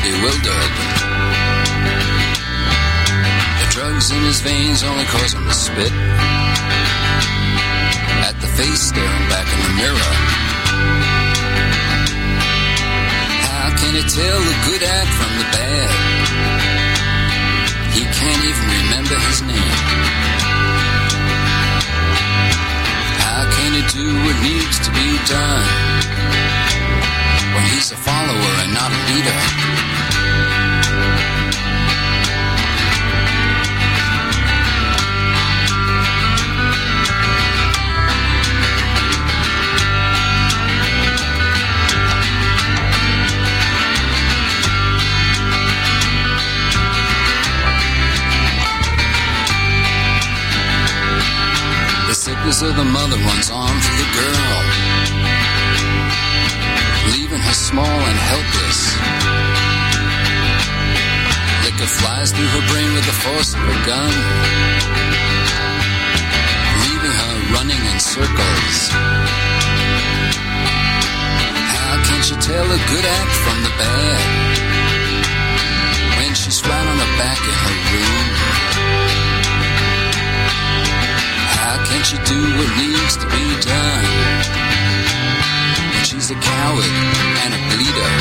bewildered. The drugs in his veins only cause him to spit at the face staring back in the mirror. How can he tell the good act from the bad? He can't even remember his name. How can he do what needs to be done when he's a follower and not a leader? The sickness of the mother runs on for the girl, leaving her small and helpless. Liquor flies through her brain with the force of a gun, leaving her running in circles. How can she tell a good act from the bad when she's flat on her back in her room? How can she do what needs to be done when she's a coward and a bleeder?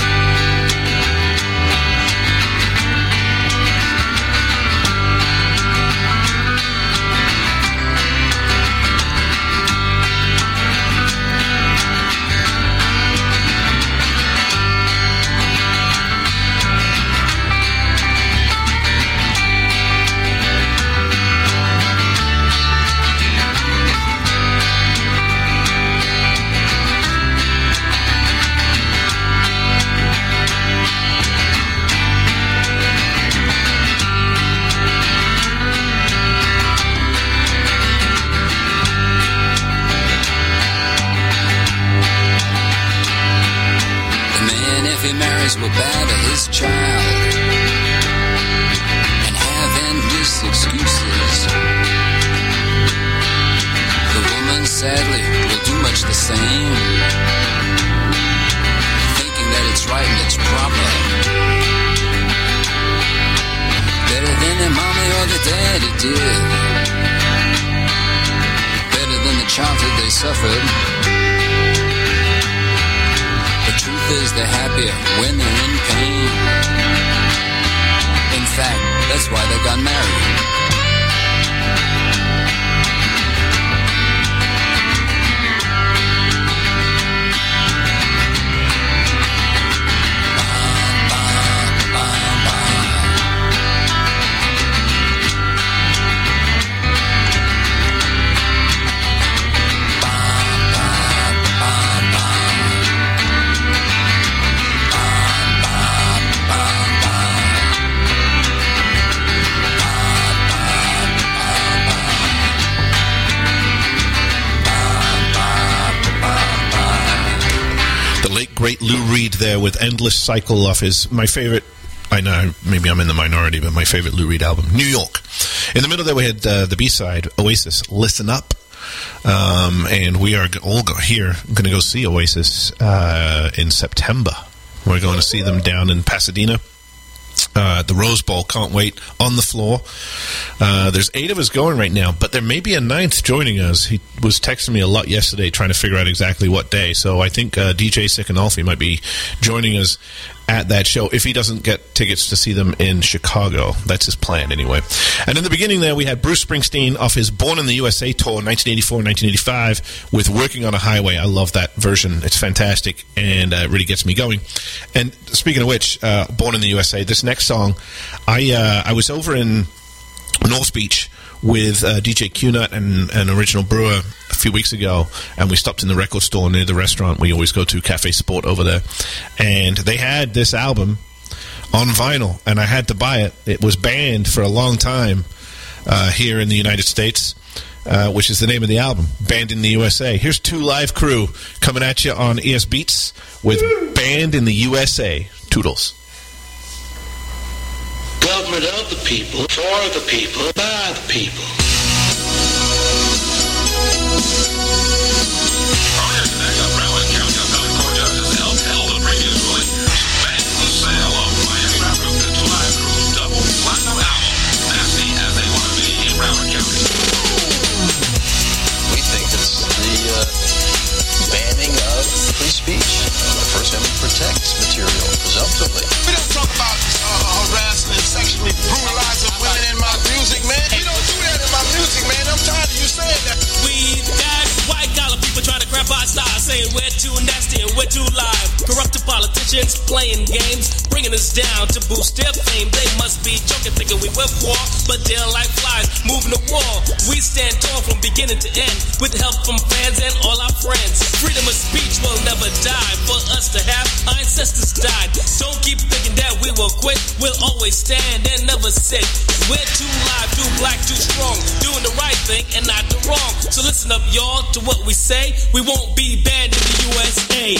Will batter his child and have endless excuses. The woman sadly will do much the same, thinking that it's right and it's proper, better than their mommy or their daddy did, better than the childhood they suffered. The truth is they're happier when they're in pain. In fact, that's why they got married. Great Lou Reed there with Endless Cycle off my favorite, I know, maybe I'm in the minority, but my favorite Lou Reed album, New York. In the middle there we had the B-side, Oasis, Listen Up. And we are all going to go see Oasis in September. We're going to see them down in Pasadena. The Rose Bowl, can't wait. On the floor. There's 8 of us going right now, but there may be a 9th joining us. He was texting me a lot yesterday trying to figure out exactly what day, so I think DJ Sikanolfi might be joining us at that show if he doesn't get tickets to see them in Chicago. That's his plan anyway. And in the beginning there we had Bruce Springsteen off his Born in the USA tour 1984-1985 with Working on a Highway. I love that version. It's fantastic and it really gets me going. And speaking of which, Born in the USA, this next song, I was over in North Beach with DJ Q-Nut and Original Brewer a few weeks ago, and we stopped in the record store near the restaurant we always go to, Cafe Sport over there, and they had this album on vinyl, and I had to buy it. It was banned for a long time here in the United States, which is the name of the album, Banned in the USA. Here's Two Live Crew coming at you on ES Beats with Banned in the USA. Toodles. Government of the people, for the people, by the people. Earlier today, a Broward County appellate court judge has held a previous ruling to ban the sale of politicians playing games, bringing us down to boost their fame. They must be joking, thinking we will war, but they're like flies, moving the wall. We stand tall from beginning to end, with help from fans and all our friends. Freedom of speech will never die. For us to have, our ancestors died. Don't keep thinking that we will quit. We'll always stand and never sit. We're too live, too black, too strong, doing the right thing and not the wrong. So listen up, y'all, to what we say. We won't be banned in the USA.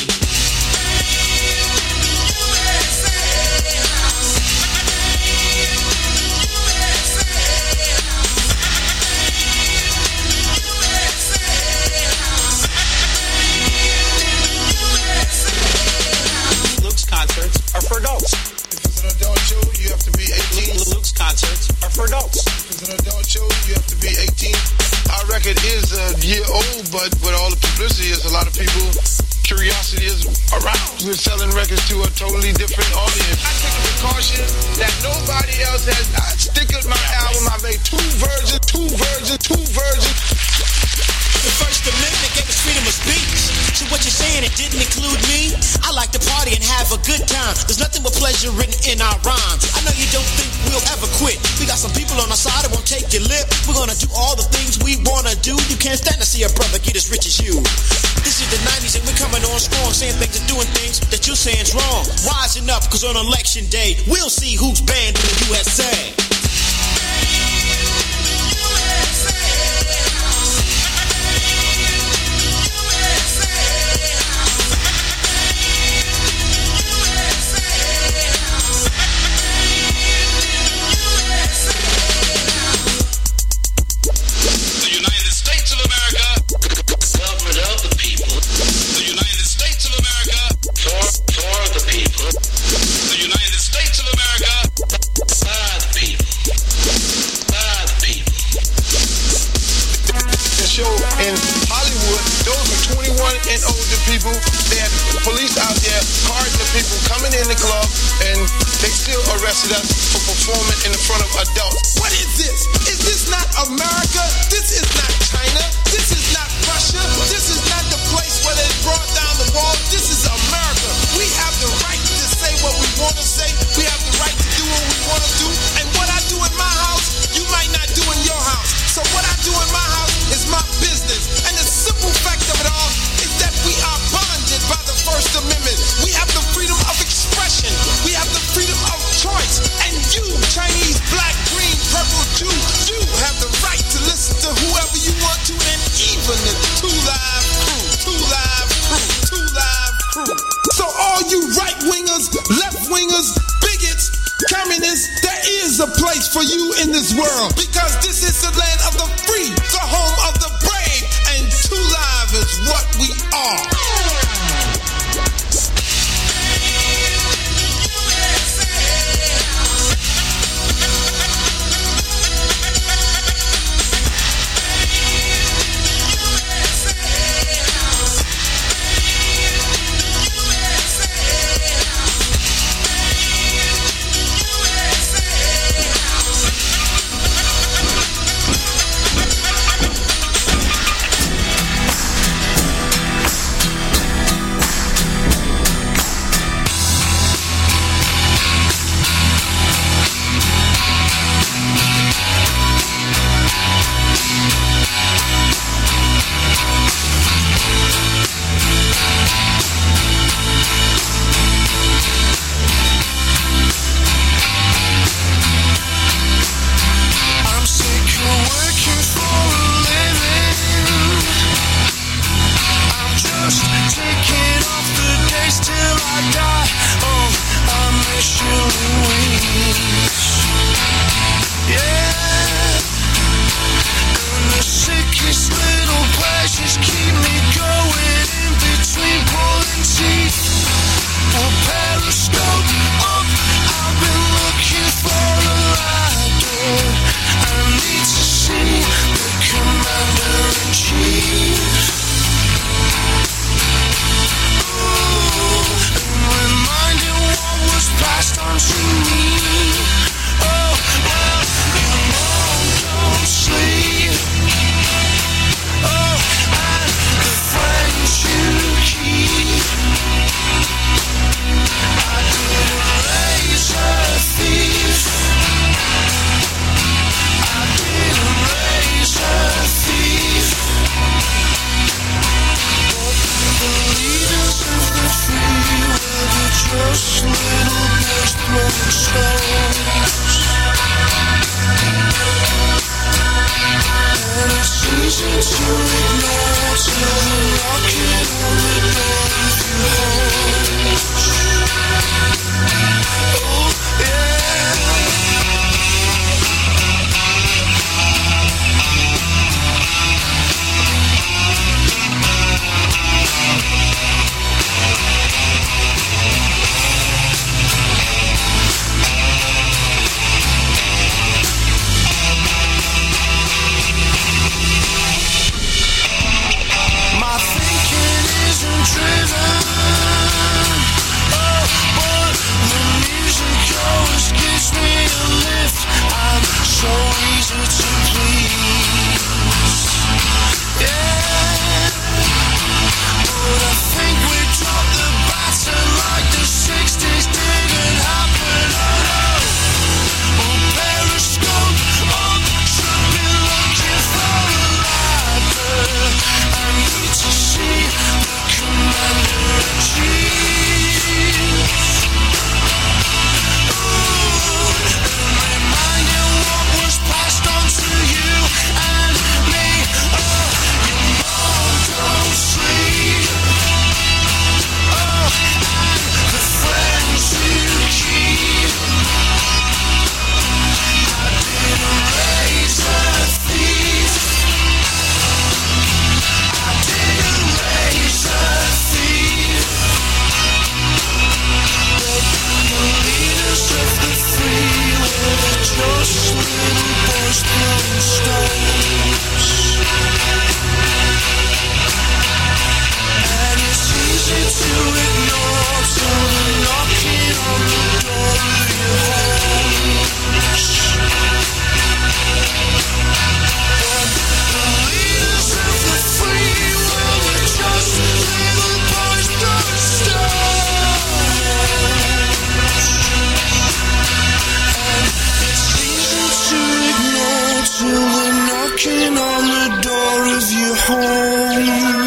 Luke's concerts are for adults. If it's an adult show, you have to be 18. Luke's concerts are for adults. If it's an adult show, you have to be 18. Our record is a year old, but with all the publicity, there's a lot of people. Curiosity is around. We're selling records to a totally different audience. I take a precaution that nobody else has. I stick with my album. I made two versions. The First Amendment gave us freedom of speech. So what you're saying, it didn't include me? I like to party and have a good time. There's nothing but pleasure written in our rhymes. I know you don't think we'll ever quit. We got some people on our side that won't take your lip. We're gonna do all the things we wanna do. You can't stand to see a brother get as rich as you. This is the 90s and we're coming on strong, saying things and doing things that you're saying's wrong. Rising up, cause on election day, we'll see who's banned in the USA. In Hollywood, those were 21 and older people. They had police out there carding the people coming in the club, and they still arrested us for performing in front of adults. What is this? Is this not America? This is not China. This is not Russia. This is not the place where they brought down the wall. This is America. We have the right to say what we want to say. We have the right to do what we want to do. And what I do in my house, you might not do in your house. So what I do in my house is my business. And the simple fact of it all is that we are bonded by the First Amendment. We have the freedom of expression. We have the freedom of choice. And you, Chinese, black, green, purple, Jew, you have the right to listen to whoever you want to, and even the Two Live Crew. So all you right-wingers, left-wingers, bigots, communists, there is a place for you in this world, because this is the land of the free, the home of the brave, and Two Live is what we are. Sleep. Oh, I just little boys throwing stones. And it's easy to ignore till they're knocking on the door of your homes. Oh, yeah. Driven, oh, but the music always gives me a lift. I'm so easy to please, yeah. But I think we dropped the baton like the 60s didn't happen. Oh no, oh, periscope up, should be looking for a ladder. I need to see Commander-in-Chief. Remind you what was passed on to you and me. Oh, your mom don't sleep. Oh, and the friends you keep. I didn't raise a thief. I didn't raise a thief. But the leaders of the free were just little boys throwing stones. And it's easy to ignore till they're knocking on the door of your homes. But the leaders of the free world are just little boys throwing stones. And it's easy to ignore till they're knocking on the door of your homes.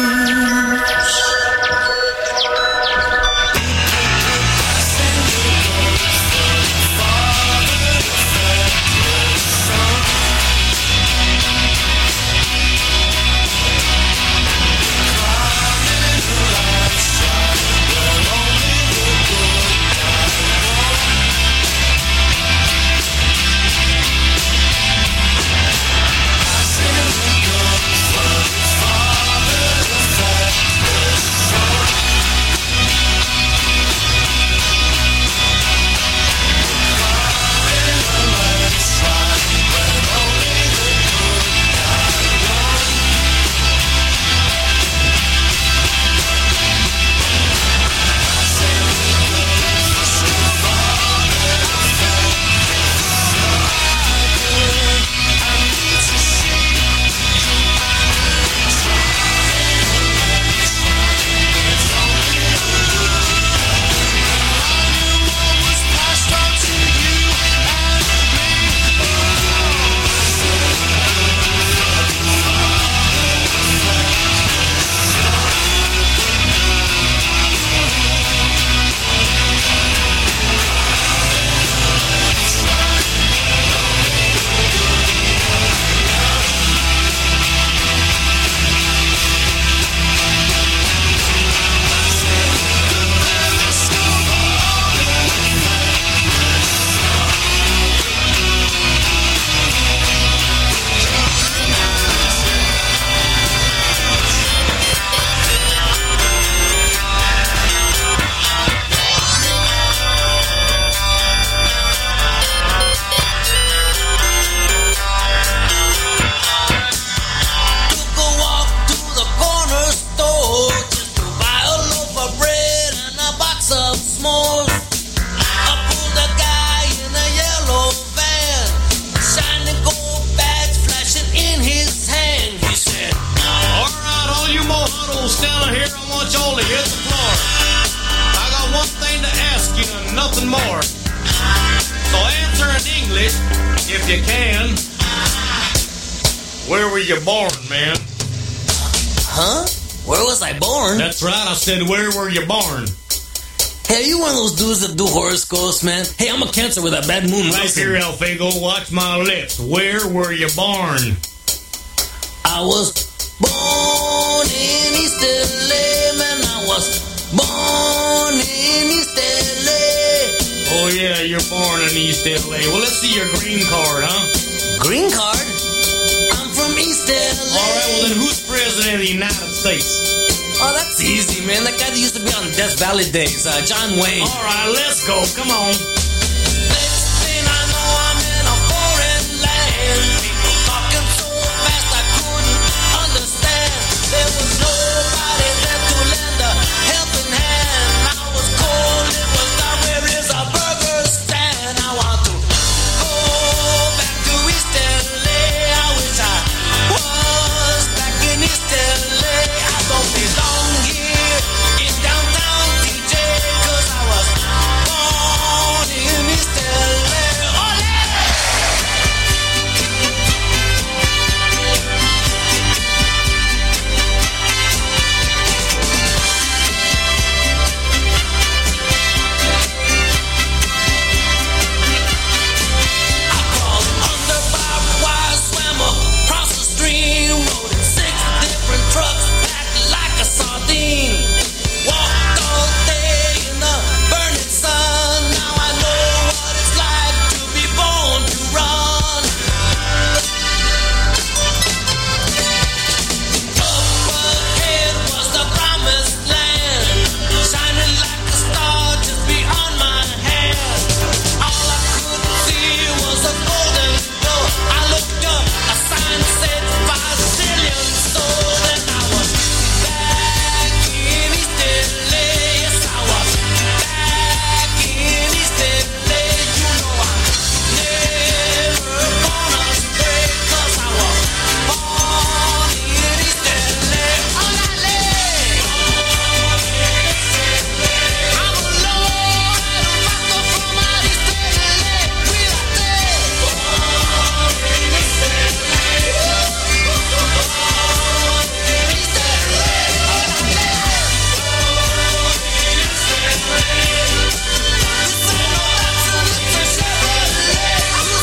nothing more. So answer in English, if you can. Where were you born, man? Huh? Where was I born? That's right, I said, where were you born? Hey, are you one of those dudes that do horoscopes, man? Hey, I'm a Cancer with a bad moon Right rising. here, El Figo, watch my lips. Where were you born? I was born in East LA, man. I was born in East LA. Oh, yeah, you're born in East LA. Well, let's see your green card, huh? Green card? I'm from East LA. All right, well, then who's president of the United States? Oh, that's easy, man. That guy that used to be on Death Valley days, John Wayne. All right, let's go. Come on. Next thing I know, I'm in a foreign land. People talking so fast I couldn't understand. There was nobody there to lend a helping hand. I was cold, it was dark. Where is a burger stand? I want to go back to East LA. I wish I was back in East LA. I don't belong here in downtown DJ, 'cause I was born in East LA. I crawled under barbed wire, swam across the stream, rode in 6 different trucks, packed like a sardine. Walked all day in the burning sun. Now I know what it's like to be born to run. Up ahead was the promised land, shining like a star just beyond my hand. All I could see was a golden glow. I looked up, a sign said 5 zillion sold, and I was back in East LA. Yes, I was back in East LA. You know I'm never gonna stray, 'cause I was born in East LA. Orale! I'm a lord and a rocker from out East LA. Cuídate. Born in East LA. Born in East LA. Orale! Born in East LA. This ain't no Datsun, it's a Chevrolet.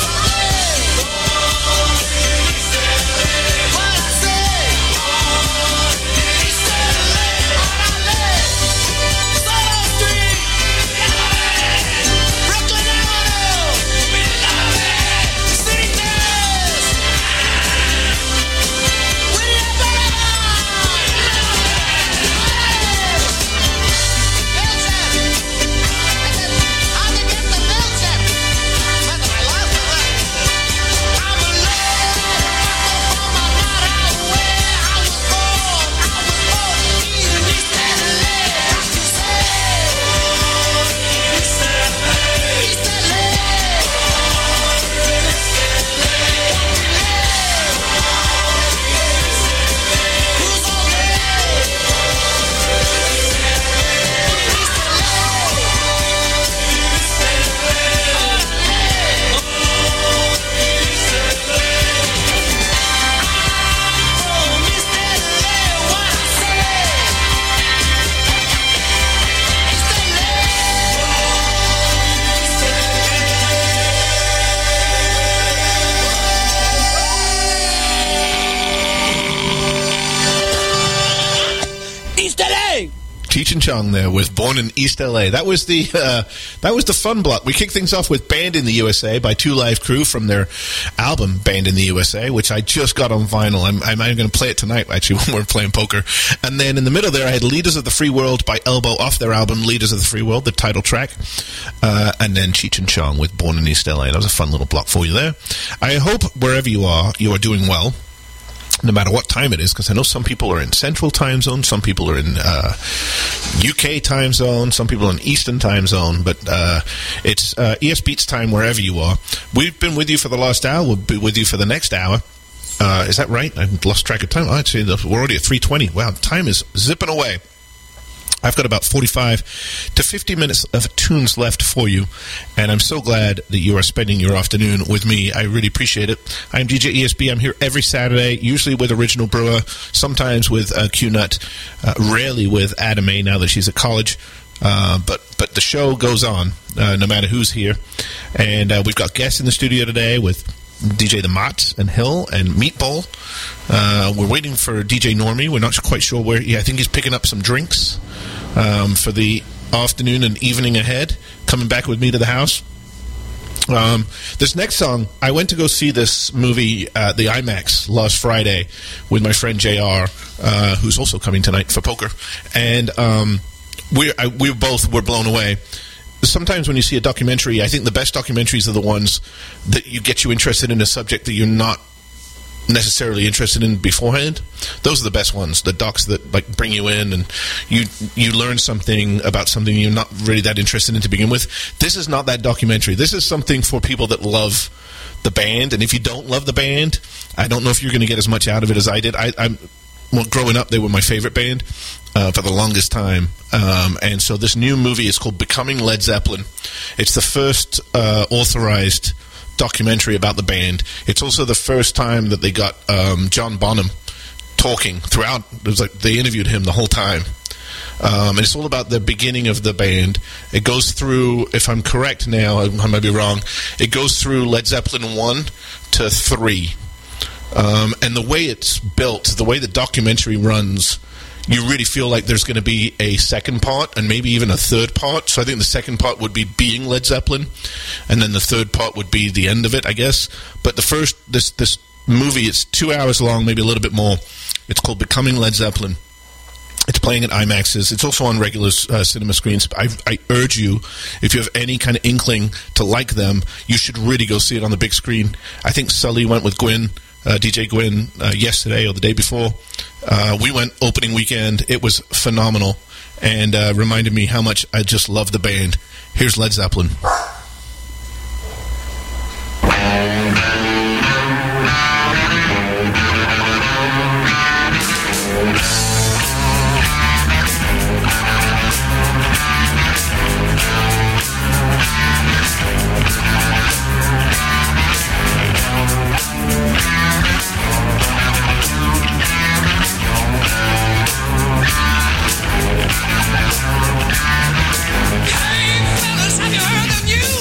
Born in East LA. What I say? Born in East LA. Orale! Soho Street. Brooklyn Avenue. City Terrace. East LA. Cheech and Chong there with Born in East LA. That was the fun block. We kicked things off with Band in the USA by Two Live Crew from their album Band in the USA, which I just got on vinyl. I'm going to play it tonight, actually, when we're playing poker. And then in the middle there, I had Leaders of the Free World by Elbow off their album Leaders of the Free World, the title track. And then Cheech and Chong with Born in East LA. That was a fun little block for you there. I hope wherever you are doing well, no matter what time it is, because I know some people are in Central Time Zone, some people are in UK Time Zone, some people are in Eastern Time Zone, but it's ES Beats time wherever you are. We've been with you for the last hour. We'll be with you for the next hour. Is that right? I've lost track of time. Oh, actually, we're already at 3:20. Wow, time is zipping away. I've got about 45 to 50 minutes of tunes left for you, and I'm so glad that you are spending your afternoon with me. I really appreciate it. I'm DJ ESB. I'm here every Saturday, usually with Original Brewer, sometimes with Q-Nut, rarely with Adam A now that she's at college. But the show goes on no matter who's here. And we've got guests in the studio today with DJ The Mott and Hill and Meatball. We're waiting for DJ Normie. We're not quite sure where. I think he's picking up some drinks for the afternoon and evening ahead, coming back with me to the house. This next song, I went to go see this movie at the IMAX last Friday with my friend JR, who's also coming tonight for poker. And we both were blown away. Sometimes when you see a documentary, I think the best documentaries are the ones that you get you interested in a subject that you're not necessarily interested in beforehand. Those are the best ones, the docs that like bring you in and you learn something about something you're not really that interested in to begin with. This is not that documentary. This is something for people that love the band, and if you don't love the band, I don't know if you're going to get as much out of it as I did. Well, growing up, they were my favorite band for the longest time. And so this new movie is called Becoming Led Zeppelin. It's the first authorized documentary about the band. It's also the first time that they got John Bonham talking throughout. It was like they interviewed him the whole time. And it's all about the beginning of the band. It goes through, if I'm correct now, I might be wrong, it goes through Led Zeppelin 1 to 3. And the way it's built, the way the documentary runs, you really feel like there's going to be a second part and maybe even a third part. So I think the second part would be being Led Zeppelin, and then the third part would be the end of it, I guess. But the first, this movie, it's 2 hours long, maybe a little bit more. It's called Becoming Led Zeppelin. It's playing at IMAXs. It's also on regular cinema screens. I urge you, if you have any kind of inkling to like them, you should really go see it on the big screen. I think Sully went with Gwyn, DJ Gwyn, yesterday or the day before. We went opening weekend. It was phenomenal and reminded me how much I just love the band. Here's Led Zeppelin. Hey fellas, have you heard the news?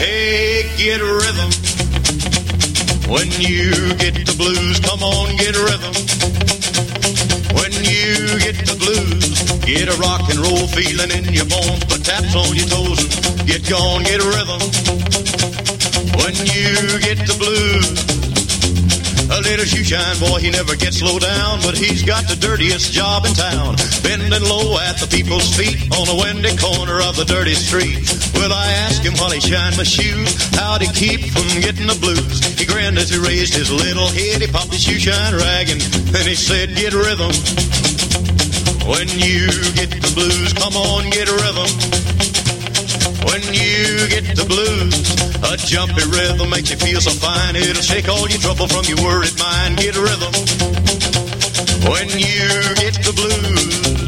Hey, get rhythm. When you get the blues, come on, get rhythm. When you get the blues, get a rock and roll feeling in your bones, put taps on your toes and get gone, get a rhythm. When you get the blues, a little shoeshine boy, he never gets slow down, but he's got the dirtiest job in town, bending low at the people's feet on a windy corner of the dirty street. Well, I asked him while he shined my shoes, how'd he keep from getting the blues? He grinned as he raised his little head, he popped his shoeshine rag, and then he said, get rhythm. When you get the blues, come on, get rhythm. When you get the blues, a jumpy rhythm makes you feel so fine. It'll shake all your trouble from your worried mind. Get a rhythm. When you get the blues.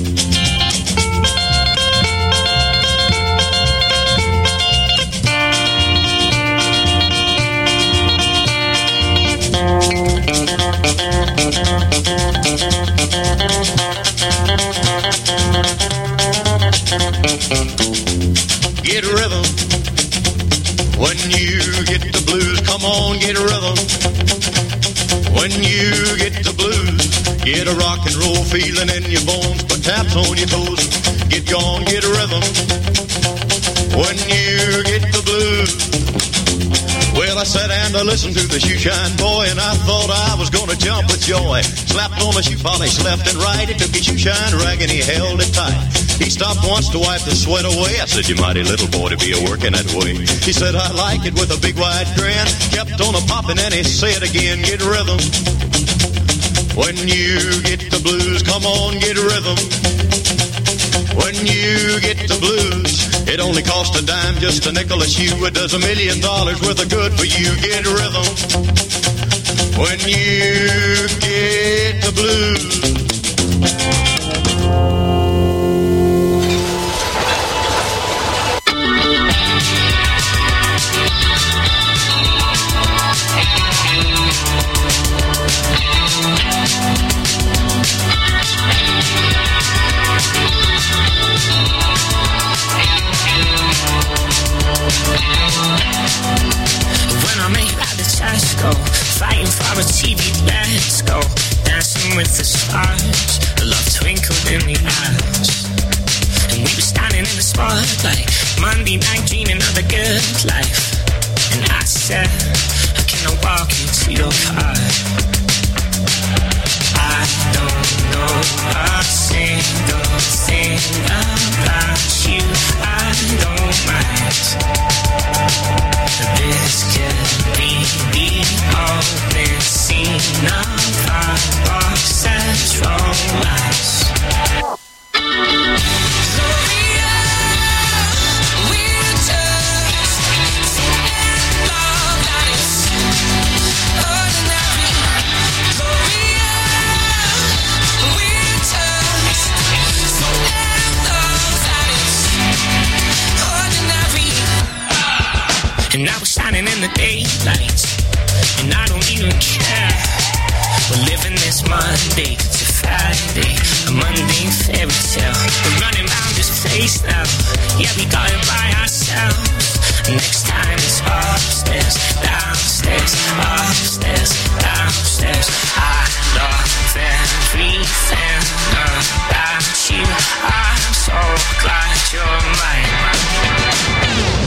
Get rhythm. When you get the blues, come on, get rhythm. When you get the blues, get a rock and roll feeling in your bones, put taps on your toes, get gone, get a rhythm. When you get the blues. Well, I sat and I listened to the shoeshine boy, and I thought I was gonna jump with joy. Slapped on the shoe polish left and right, he took his shoeshine rag and he held it tight. He stopped once to wipe the sweat away. I said, you mighty little boy to be a-working that way. He said, I like it with a big wide grin. Kept on a-popping and he said again, get rhythm. When you get the blues, come on, get rhythm. When you get the blues, it only costs a dime, just a nickel a shoe. It does $1 million worth of good for you. Get rhythm. When you get the blues. When I make out the Tesco, fighting for a TV, let's go. Dancing with the stars, a love twinkled in the eyes. And we were standing in the spotlight, Monday night dreaming of the good life. And I said, can I walk into your car? I don't know a single thing about you. I don't mind. This could be the opening scene of our box's romance. Gloria, we're just so in love that it's ordinary. Gloria, we're just so in love that it's ordinary. And now we're shining in the daylight, and I don't even care. We're living this Monday to Friday, a mundane fairy tale. We're running round this place now, yeah, we got it by ourselves. Next time it's upstairs, downstairs, upstairs, downstairs. I love everything about you. I'm so glad you're mine.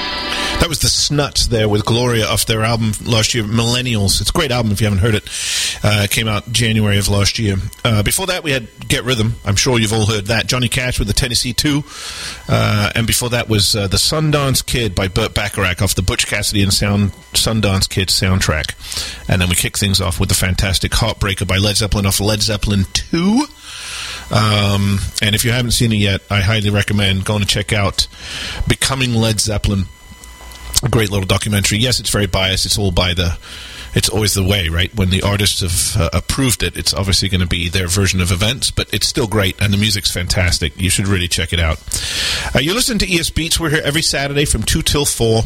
That was the Snuts there with Gloria off their album last year, Millennials. It's a great album if you haven't heard it. Came out January of last year. Before that, we had Get Rhythm. I'm sure you've all heard that. Johnny Cash with the Tennessee 2. And before that was The Sundance Kid by Burt Bacharach off the Butch Cassidy and Sundance Kid soundtrack. And then we kick things off with the fantastic Heartbreaker by Led Zeppelin off Led Zeppelin 2. And if you haven't seen it yet, I highly recommend going to check out Becoming Led Zeppelin. A great little documentary. Yes, it's very biased. It's always the way, right? When the artists have approved it, it's obviously going to be their version of events, but it's still great, and the music's fantastic. You should really check it out. You listen to ES Beats. We're here every Saturday from 2 till 4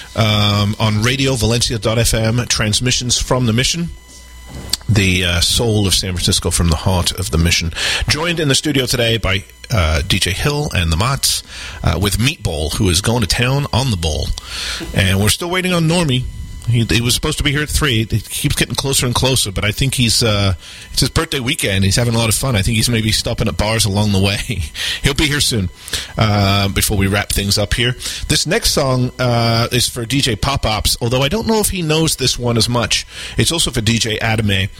on Radio Valencia.fm, transmissions from the Mission. The soul of San Francisco, from the heart of the Mission. Joined in the studio today by DJ Hill and the Mots with Meatball, who is going to town on the ball. And we're still waiting on Normie. He was supposed to be here at 3. It keeps getting closer and closer, but I think it's his birthday weekend. He's having a lot of fun. I think he's maybe stopping at bars along the way. He'll be here soon before we wrap things up here. This next song is for DJ Pop-Ops, although I don't know if he knows this one as much. It's also for DJ Adame.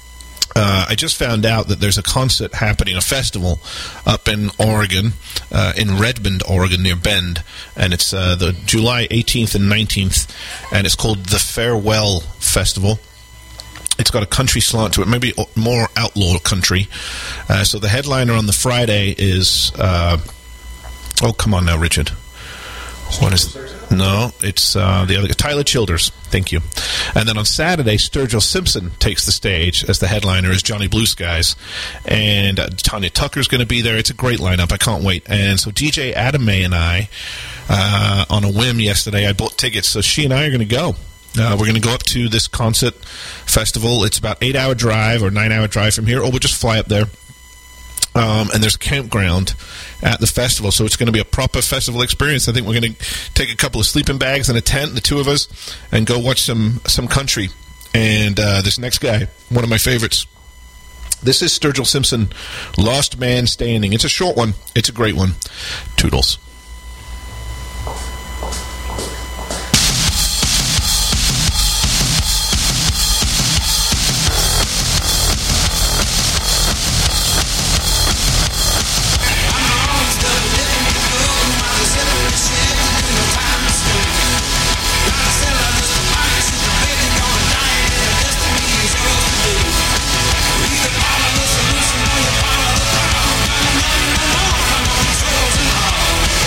I just found out that there's a concert happening, a festival up in Oregon, in Redmond, Oregon, near Bend, and it's the July 18th and 19th, and it's called the Farewell Festival. It's got a country slant to it, maybe more outlaw country. So the headliner on the Friday is... oh, come on now, Richard. What is... No, it's the other... Tyler Childers. Thank you. And then on Saturday, Sturgill Simpson takes the stage as the headliner as Johnny Blue Skies. And Tanya Tucker's going to be there. It's a great lineup. I can't wait. And so DJ Adame and I, on a whim yesterday, I bought tickets. So she and I are going to go. We're going to go up to this concert festival. It's about 8-hour drive or 9-hour drive from here, or we'll just fly up there. And there's a campground at the festival, so it's going to be a proper festival experience. I think we're going to take a couple of sleeping bags and a tent, the two of us, and go watch some country. And this next guy, one of my favorites, this is Sturgill Simpson, Last Man Standing. It's a short one. It's a great one. Toodles. Come on,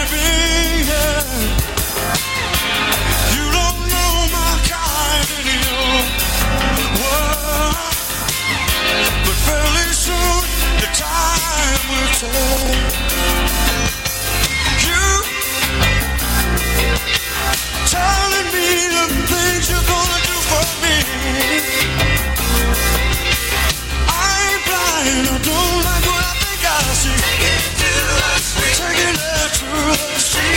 baby, yeah. You don't know my kind in your world, but fairly soon the time will tell. You telling me the things you're gonna do for me. I ain't blind, I don't like what I think I see. Take it there to the sea.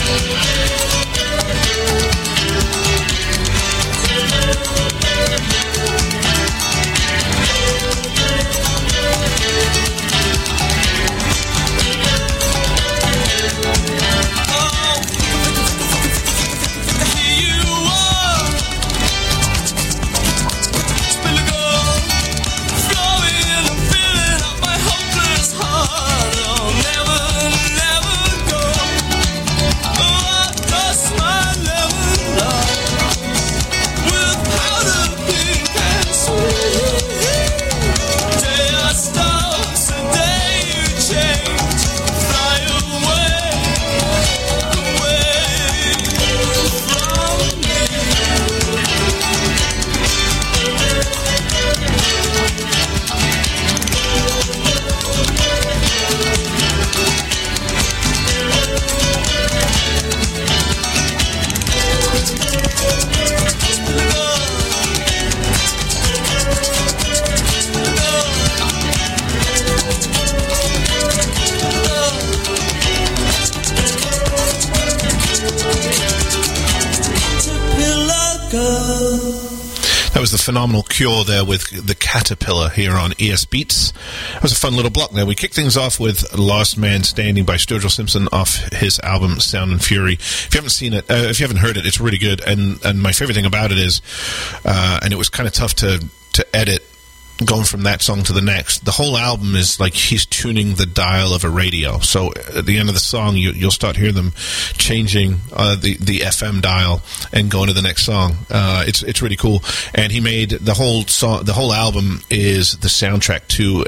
That was the phenomenal Cure there with The Caterpillar here on ES Beats. That was a fun little block there. We kicked things off with Last Man Standing by Sturgill Simpson off his album Sound and Fury. If you haven't seen it, if you haven't heard it, it's really good. And my favorite thing about it is, and it was kind of tough to edit, going from that song to the next, the whole album is like he's tuning the dial of a radio. So at the end of the song, you'll start hearing them changing the FM dial and going to the next song. It's really cool. And he made the whole song. The whole album is the soundtrack to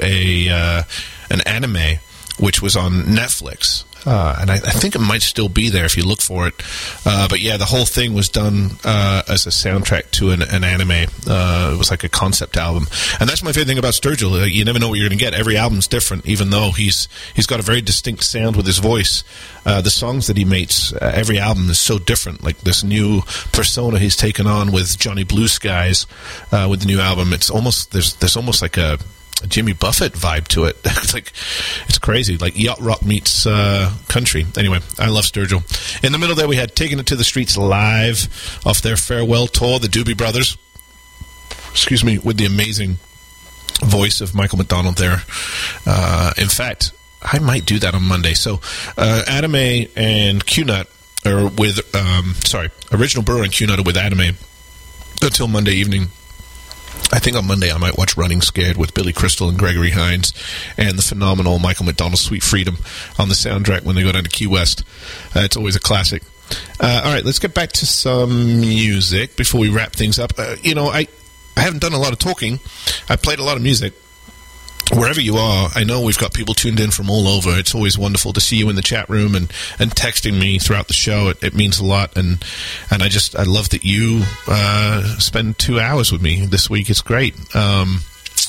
an anime which was on Netflix. And I think it might still be there if you look for it. But yeah, the whole thing was done as a soundtrack to an anime. It was like a concept album. And that's my favorite thing about Sturgill. You never know what you're going to get. Every album's different, even though he's got a very distinct sound with his voice. The songs that he makes, every album is so different. Like this new persona he's taken on with Johnny Blue Skies with the new album. It's almost there's almost like a Jimmy Buffett vibe to it. It's crazy, like yacht rock meets country. Anyway, I love Sturgill. In the middle there, we had Taking It to the Streets live off their farewell tour, the Doobie Brothers. Excuse me, with the amazing voice of Michael McDonald there. In fact, I might do that on Monday. So, Adam A and Q-Nut are with, Original Brewer and Q-Nut are with Adam A until Monday evening. I think on Monday I might watch Running Scared with Billy Crystal and Gregory Hines and the phenomenal Michael McDonald Sweet Freedom on the soundtrack when they go down to Key West. It's always a classic. All right, let's get back to some music before we wrap things up. I haven't done a lot of talking. I played a lot of music. Wherever you are, I know we've got people tuned in from all over. It's always wonderful to see you in the chat room and texting me throughout the show. It means a lot, and I love that you spend 2 hours with me this week. It's great. And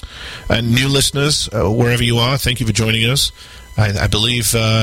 new listeners, wherever you are, thank you for joining us. I believe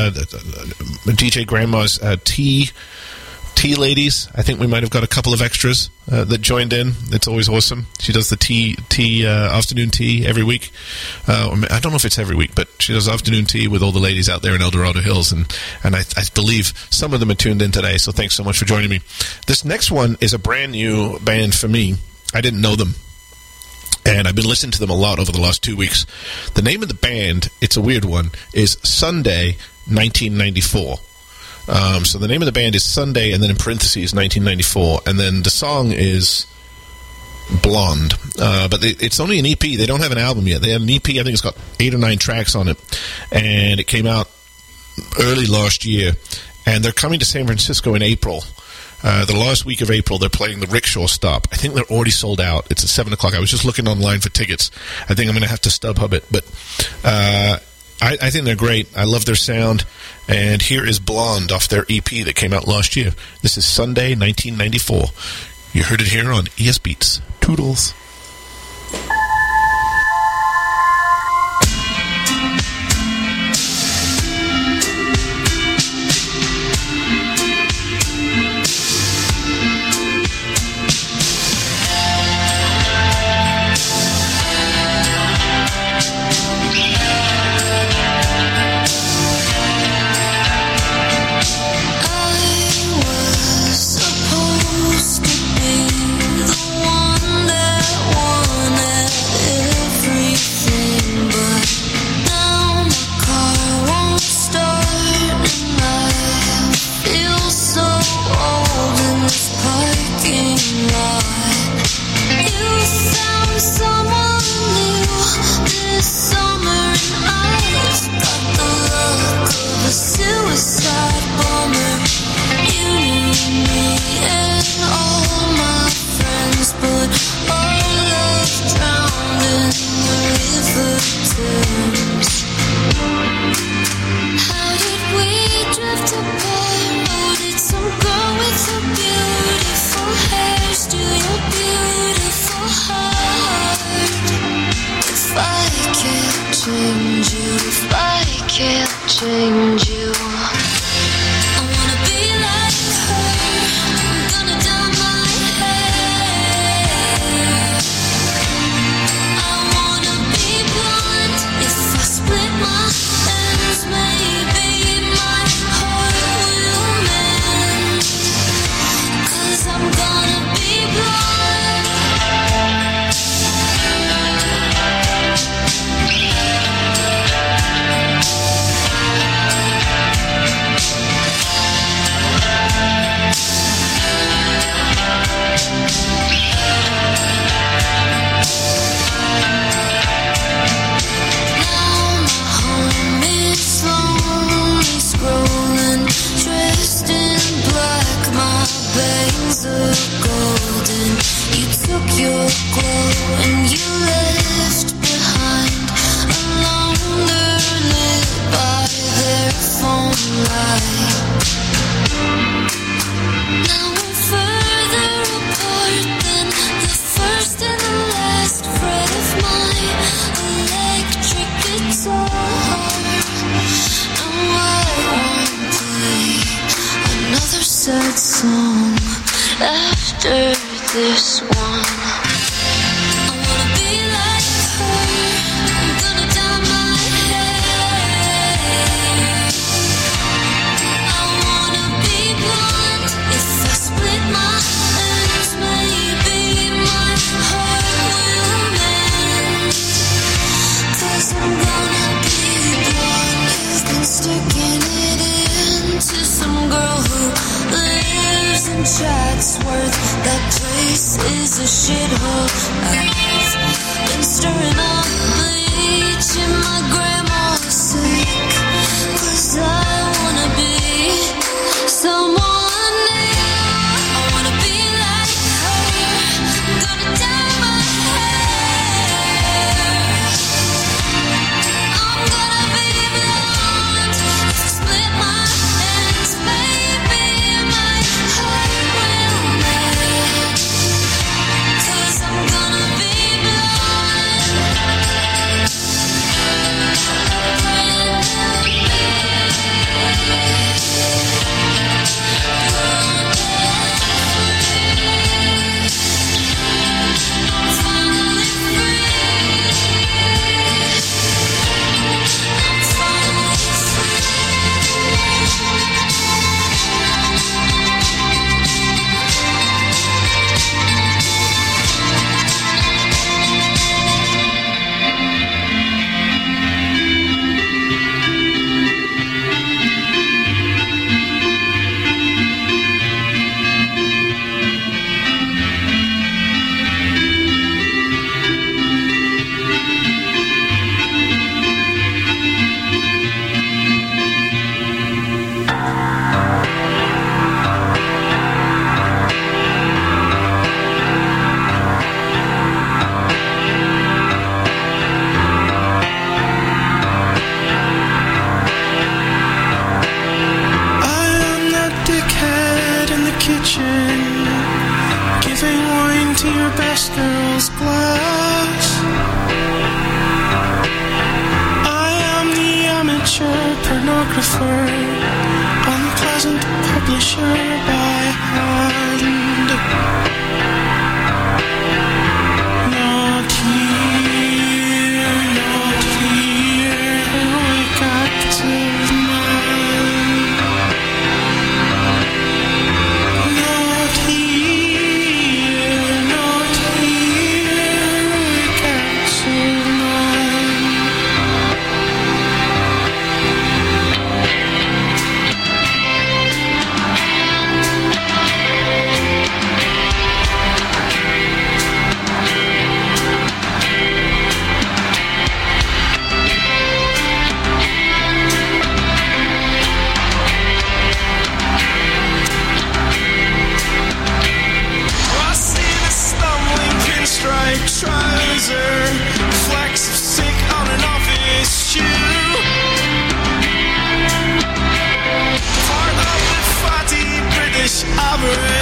DJ Grandma's tea ladies, I think we might have got a couple of extras that joined in. It's always awesome. She does the afternoon tea every week. I don't know if it's every week, but she does afternoon tea with all the ladies out there in El Dorado Hills, and I believe some of them are tuned in today, so thanks so much for joining me. This next one is a brand new band for me. I didn't know them, and I've been listening to them a lot over the last 2 weeks. The name of the band, it's a weird one, is Sunday 1994. So the name of the band is Sunday, and then in parentheses 1994, and then the song is Blonde. But it's only an EP. They don't have an album yet. They have an EP. I think it's got 8 or 9 tracks on it, and it came out early last year. And they're coming to San Francisco in April. The last week of April, they're playing the Rickshaw Stop. I think they're already sold out. It's at 7 o'clock. I was just looking online for tickets. I think I'm going to have to StubHub it, but I think they're great. I love their sound. And here is Blonde off their EP that came out last year. This is Sunday, 1994. You heard it here on ES Beats. Toodles. I parking lot. You found someone new this summer, and I just got the look of a suicide bomber. You knew me and all my friends, but all love drowned in the river Thames. How did we drift apart? Oh, did some girl with a beautiful hair steal your beautiful heart? If I can't change you, if I can't change you, I wanna be like her. I'm gonna dye my hair. I wanna be blonde. If I split my ends, maybe my heart will mend. 'Cause I'm gonna be blonde. Now my home is lonely, scrolling, dressed in black. My bangs are golden. You took your glow and you left behind a longer lit by their phone light. Now we're further apart than the first and the last fret of my electric guitar. Now I won't play another sad song after this one. I wanna be like her. I'm gonna dye my hair. I wanna be blonde. If I split my ends, maybe my heart will mend. 'Cause I'm gonna be blonde. You've been sticking it into some girl who lives in Chatsworth. That place is a shithole. I've been stirring up bleach in my grandma's sink. 'Cause I wanna be someone new. I wanna be like her. I'm gonna dye my hair. I'm gonna be blonde. If I split my ends, maybe my heart will mend. 'Cause I'm gonna be pornographer, unpleasant publisher by hand. Not here, wake active man. Not here, wake active man. discovery.